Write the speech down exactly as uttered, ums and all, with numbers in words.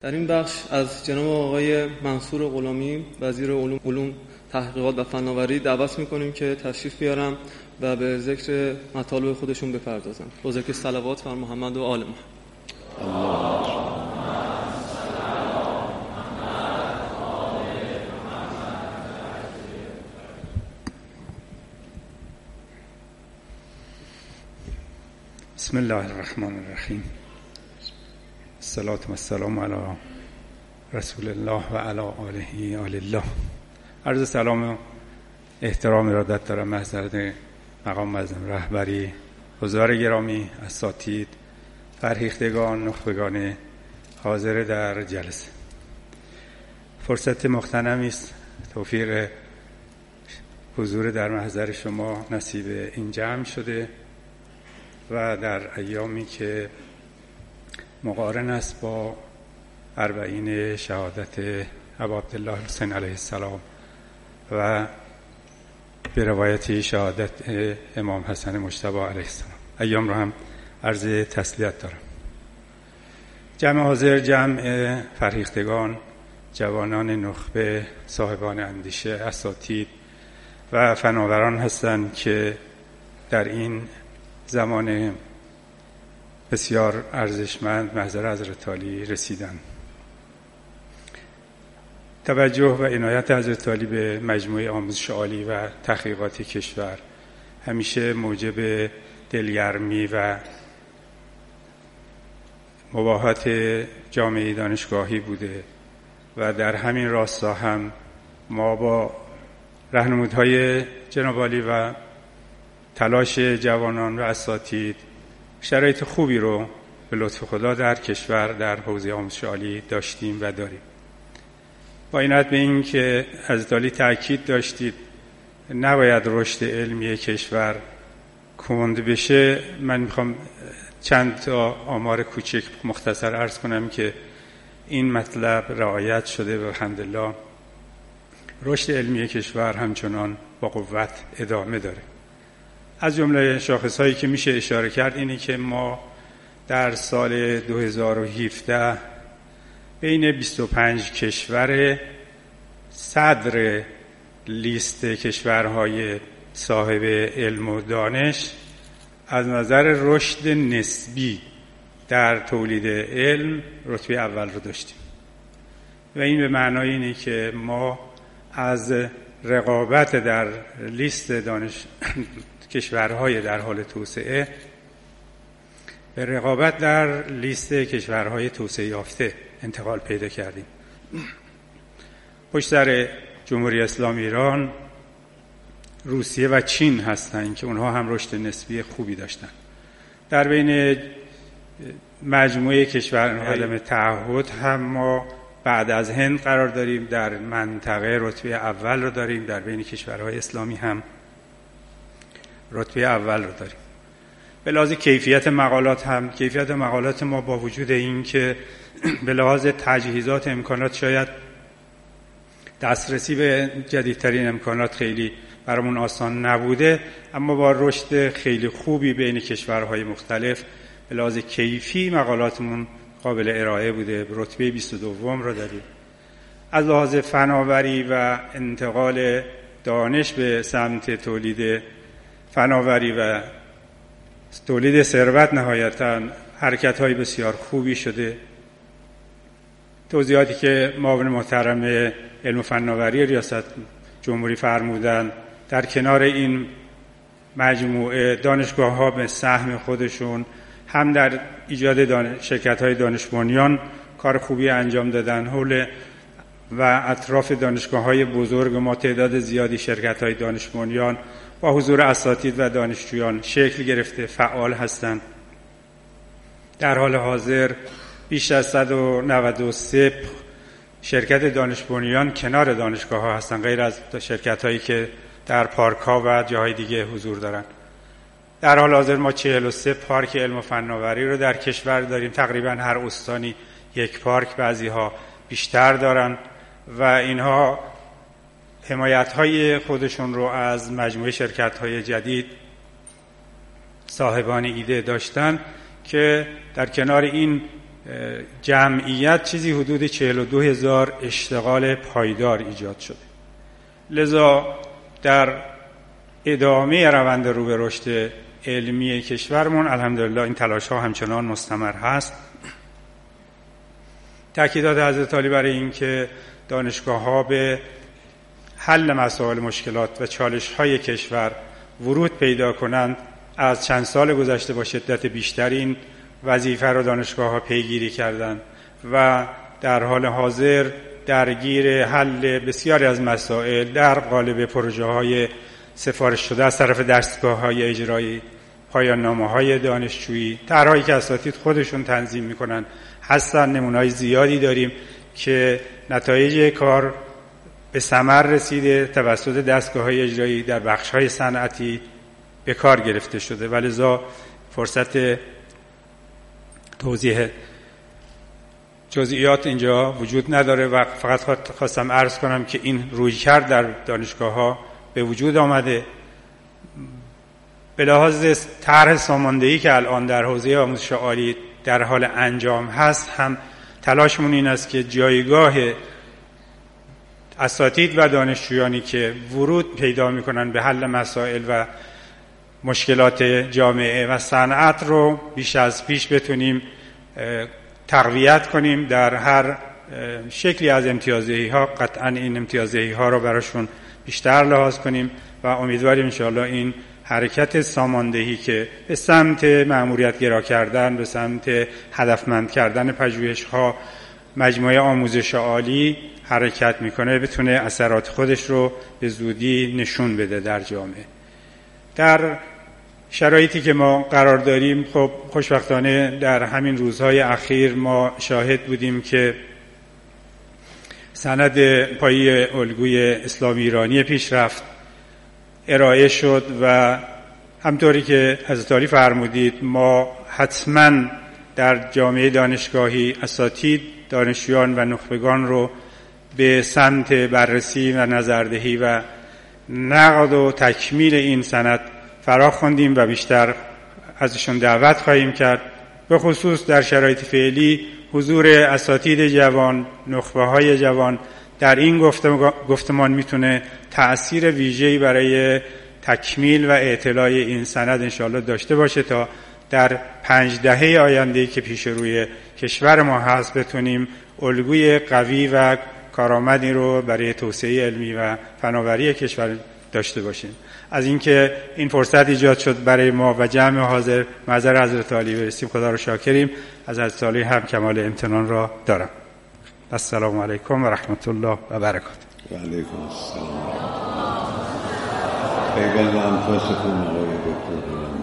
در این بخش از جناب آقای منصور غلامی وزیر علوم, علوم تحقیقات و فناوری دعوت می‌کنیم که تشریف بیارن و به ذکر مطالب خودشون بپردازن. با ذکر صلوات بر محمد و آل محمد. بسم الله الرحمن الرحیم. الصلاة و السلام علی رسول الله و علی آله آل الله. عرض سلام و احترام ارادت دارم محضرت مقام معظم رهبری، حضار گرامی، اساتید، فرهیختگان، نخبگان حاضر در جلسه. فرصت مغتنمی است توفیق حضور در محضر شما نصیب این جمع شده و در ایامی که مقارن است با اربعین شهادت ابا عبدالله حسین علیه السلام و به روایت شهادت امام حسن مجتبی علیه السلام. ایام رو هم عرض تسلیت دارم. جمع حاضر، جمع فرهیختگان، جوانان نخبه، صاحبان اندیشه، اساتید و فناوران هستند که در این زمان بسیار ارزشمند محضر حضرت عالی رسیدن. توجه و عنایت حضرت عالی به مجموعه آموزش عالی و تحقیقاتی کشور همیشه موجب دلگرمی و مباهات جامعه دانشگاهی بوده و در همین راستا هم ما با راهنمودهای جناب عالی و تلاش جوانان و اساتید شرایط خوبی رو به لطف خدا در کشور در حوزه آموزش عالی داشتیم و داریم. با اینت به این که حضرت عالی تأکید داشتید نباید رشد علمی کشور کند بشه، من میخوام چند تا آمار کوچک مختصر عرض کنم که این مطلب رعایت شده و الحمدلله رشد علمی کشور همچنان با قوت ادامه داره. از جمله شاخص‌هایی که میشه اشاره کرد اینی که ما در سال دو هزار و هفده بین بیست و پنج کشور صدر لیست کشورهای صاحب علم و دانش از نظر رشد نسبی در تولید علم رتبه اول رو داشتیم و این به معنای اینه که ما از رقابت در لیست دانش کشورهای در حال توسعه به رقابت در لیست کشورهای توسعه یافته انتقال پیدا کردیم. پشت سر جمهوری اسلامی ایران روسیه و چین هستند که اونها هم رشد نسبی خوبی داشتن. در بین مجموعه کشورهای عدم تعهد هم ما بعد از هند قرار داریم، در منطقه رتبه اول رو داریم، در بین کشورهای اسلامی هم رتبه اول رو داریم. به لحاظ کیفیت مقالات هم کیفیت مقالات ما با وجود این که به لحاظ تجهیزات امکانات شاید دسترسی به جدیدترین امکانات خیلی برامون آسان نبوده، اما با رشد خیلی خوبی بین کشورهای مختلف به لحاظ کیفی مقالاتمون قابل ارائه بوده. رتبه بیست و دوم رو داریم. از لحاظ فناوری و انتقال دانش به سمت تولید فناوری و تولید ثروت نهایتاً حرکت‌های بسیار خوبی شده. توضیحاتی که معاون محترم علم و فناوری ریاست جمهوری فرمودن، در کنار این مجموعه دانشگاه‌ها به سهم خودشون هم در ایجاد دانش... شرکت‌های دانش بنیان کار خوبی انجام دادن. حول و اطراف دانشگاه‌های بزرگ ما تعداد زیادی شرکت‌های دانش بنیان با حضور اساتید و دانشجویان شکل گرفته فعال هستند. در حال حاضر بیش از صد و نود و سه شرکت دانش بنیان کنار دانشگاه‌ها هستند، غیر از شرکت‌هایی که در پارک‌ها و جاهای دیگه حضور دارند. در حال حاضر ما چهل و سه پارک علم و فناوری رو در کشور داریم. تقریبا هر استانی یک پارک، بعضی‌ها بیشتر دارن و اینها حمایت‌های خودشون رو از مجموعه شرکت‌های جدید صاحبان ایده داشتن که در کنار این جمعیت چیزی حدود چهل و دو هزار اشتغال پایدار ایجاد شده. لذا در ادامه روند رو به رشد علمی کشورمون الحمدلله این تلاش ها همچنان مستمر هست. تأکیدات حضرت عالی برای این که دانشگاه ها به حل مسائل مشکلات و چالش های کشور ورود پیدا کنند از چند سال گذشته با شدت بیشتر این وظیفه را دانشگاه ها پیگیری کردند و در حال حاضر درگیر حل بسیاری از مسائل در قالب پروژه های سفارش شده از طرف دستگاه های اجرایی، پایان نامه های دانشجویی، طرحهایی که اساتید خودشون تنظیم میکنن هستن. نمونه‌های زیادی داریم که نتایج کار به ثمر رسیده توسط دستگاه های اجرایی در بخش های صنعتی به کار گرفته شده و لذا فرصت توضیح جزئیات اینجا وجود نداره و فقط خواستم عرض کنم که این رویکرد در دانشگاه ها به وجود آمده. به لحاظ طرح ساماندهی که الان در حوزه آموزش عالی در حال انجام هست هم تلاشمون این است که جایگاه اساتید و دانشجویانی که ورود پیدا میکنن به حل مسائل و مشکلات جامعه و صنعت رو بیش از پیش بتونیم تقویت کنیم در هر شکلی از امتیازدهی ها. قطعا این امتیازدهی ها رو براشون بیشتر لحاظ کنیم و امیدواریم انشاءالله این حرکت ساماندهی که به سمت مأموریت گرا کردن، به سمت هدفمند کردن پژوهش ها مجموعه آموزش عالی حرکت میکنه بتونه اثرات خودش رو به زودی نشون بده در جامعه. در شرایطی که ما قرار داریم خب خوشبختانه در همین روزهای اخیر ما شاهد بودیم که سند پایه الگوی اسلامی ایرانی پیشرفت ارائه شد و همطوری که حضرت عالی فرمودید ما حتما در جامعه دانشگاهی اساتید، دانشجویان و نخبگان رو به سمت بررسی و نظردهی و نقد و تکمیل این سند فرا خواندیم و بیشتر ازشون دعوت خواهیم کرد. به خصوص در شرایط فعلی حضور اساتید جوان، نخبه های جوان در این گفتمان میتونه تأثیر ویژه‌ای برای تکمیل و اطلاع این سند انشاءالله داشته باشه تا در پنج دهه آینده‌ای که پیش روی کشور ما هست بتونیم الگوی قوی و کارآمدی رو برای توسعه علمی و فناوری کشور داشته باشیم. از اینکه این فرصت ایجاد شد برای ما و جمع حاضر معذر حضرت عالی برسیم خدا رو شاکریم. از حضرت عالی هم کمال امتنان را دارم. السلام علیکم و رحمت الله و برکاته. و علیکم السلام. پیگاه انفاسکم آقای دکتر